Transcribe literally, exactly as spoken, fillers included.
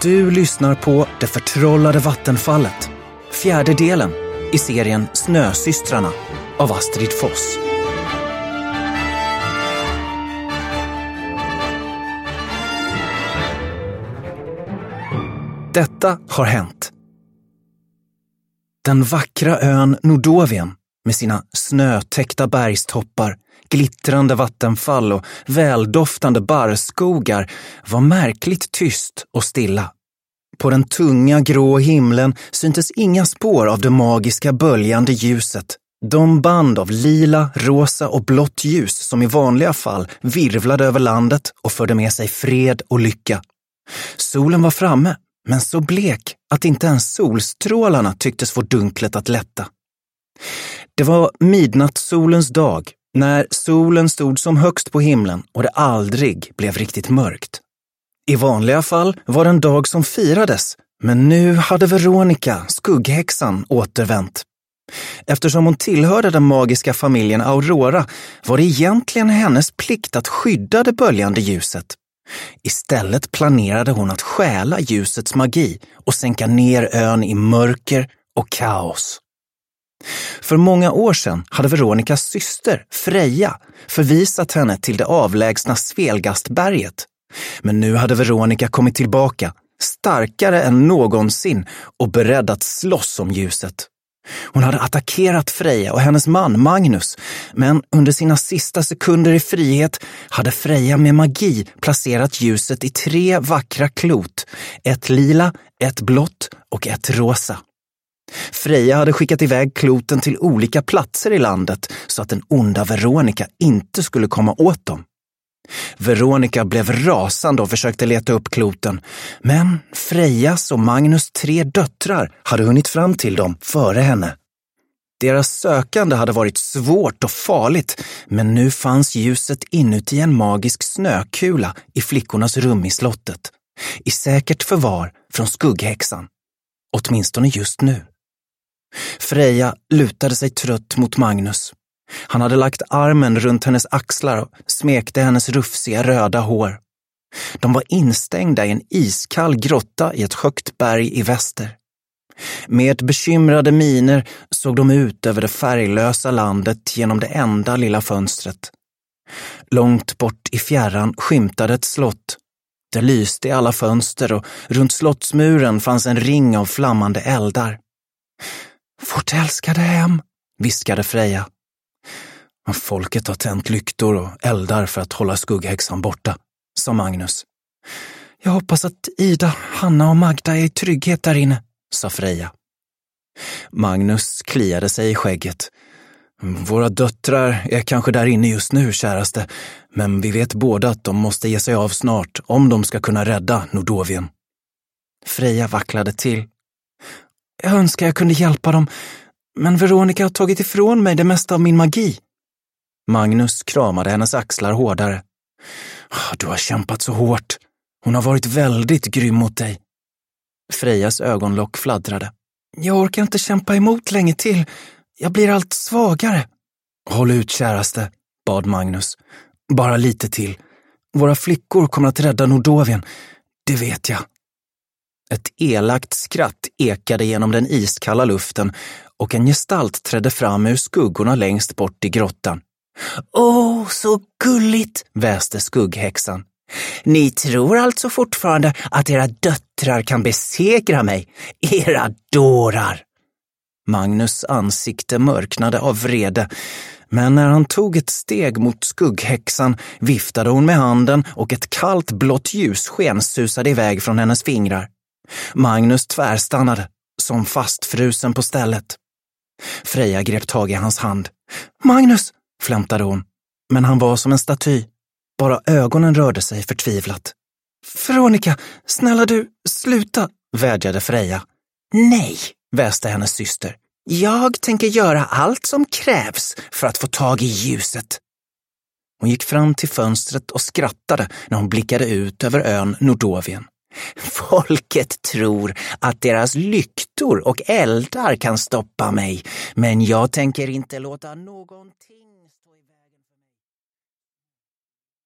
Du lyssnar på Det förtrollade vattenfallet, fjärde delen i serien Snösystrarna av Astrid Foss. Detta har hänt. Den vackra ön Nordovien med sina snötäckta bergstoppar, glittrande vattenfall och väldoftande barrskogar var märkligt tyst och stilla. På den tunga grå himlen syntes inga spår av det magiska böljande ljuset. De band av lila, rosa och blått ljus som i vanliga fall virvlade över landet och förde med sig fred och lycka. Solen var framme, men så blek att inte ens solstrålarna tycktes få dunklet att lätta. Det var midnattssolens dag, när solen stod som högst på himlen och det aldrig blev riktigt mörkt. I vanliga fall var det en dag som firades, men nu hade Veronica, skugghäxan, återvänt. Eftersom hon tillhörde den magiska familjen Aurora var det egentligen hennes plikt att skydda det böljande ljuset. Istället planerade hon att stjäla ljusets magi och sänka ner ön i mörker och kaos. För många år sedan hade Veronicas syster, Freja, förvisat henne till det avlägsna Svelgastberget. Men nu hade Veronica kommit tillbaka, starkare än någonsin och beredd att slåss om ljuset. Hon hade attackerat Freja och hennes man Magnus, men under sina sista sekunder i frihet hade Freja med magi placerat ljuset i tre vackra klot, ett lila, ett blått och ett rosa. Freja hade skickat iväg kloten till olika platser i landet så att den onda Veronica inte skulle komma åt dem. Veronica blev rasande och försökte leta upp kloten, men Frejas och Magnus tre döttrar hade hunnit fram till dem före henne. Deras sökande hade varit svårt och farligt, men nu fanns ljuset inuti en magisk snökula i flickornas rum i slottet, i säkert förvar från skugghäxan, åtminstone just nu. Freja lutade sig trött mot Magnus. Han hade lagt armen runt hennes axlar och smekte hennes rufsiga röda hår. De var instängda i en iskall grotta i ett högt berg i väster. Med bekymrade miner såg de ut över det färglösa landet genom det enda lilla fönstret. Långt bort i fjärran skymtade ett slott. Det lyste i alla fönster och runt slottsmuren fanns en ring av flammande eldar. "Vårt älskade hem", viskade Freja. "Folket har tänt lyktor och eldar för att hålla skugghäxan borta", sa Magnus. "Jag hoppas att Ida, Hanna och Magda är i trygghet där inne", sa Freja. Magnus kliade sig i skägget. "Våra döttrar är kanske där inne just nu, käraste, men vi vet båda att de måste ge sig av snart om de ska kunna rädda Nordovien." Freja vacklade till. "Jag önskar jag kunde hjälpa dem, men Veronica har tagit ifrån mig det mesta av min magi." Magnus kramade hennes axlar hårdare. "Du har kämpat så hårt. Hon har varit väldigt grym mot dig." Frejas ögonlock fladdrade. "Jag orkar inte kämpa emot länge till. Jag blir allt svagare." "Håll ut, käraste", bad Magnus. "Bara lite till. Våra flickor kommer att rädda Nordovien. Det vet jag." Ett elakt skratt ekade genom den iskalla luften och en gestalt trädde fram ur skuggorna längst bort i grottan. "Åh, så gulligt", väste skugghäxan. "Ni tror alltså fortfarande att era döttrar kan besegra mig, era dårar." Magnus ansikte mörknade av vrede, men när han tog ett steg mot skugghäxan viftade hon med handen och ett kallt blått ljussken susade iväg från hennes fingrar. Magnus tvärstannade, som fastfrusen på stället. Freja grep tag i hans hand. "Magnus", flämtade hon, men han var som en staty. Bara ögonen rörde sig förtvivlat. "Veronica, snälla du, sluta", vädjade Freja. "Nej", väste hennes syster. "Jag tänker göra allt som krävs för att få tag i ljuset." Hon gick fram till fönstret och skrattade när hon blickade ut över ön Nordovien. "Folket tror att deras lyktor och eldar kan stoppa mig, men jag tänker inte låta någonting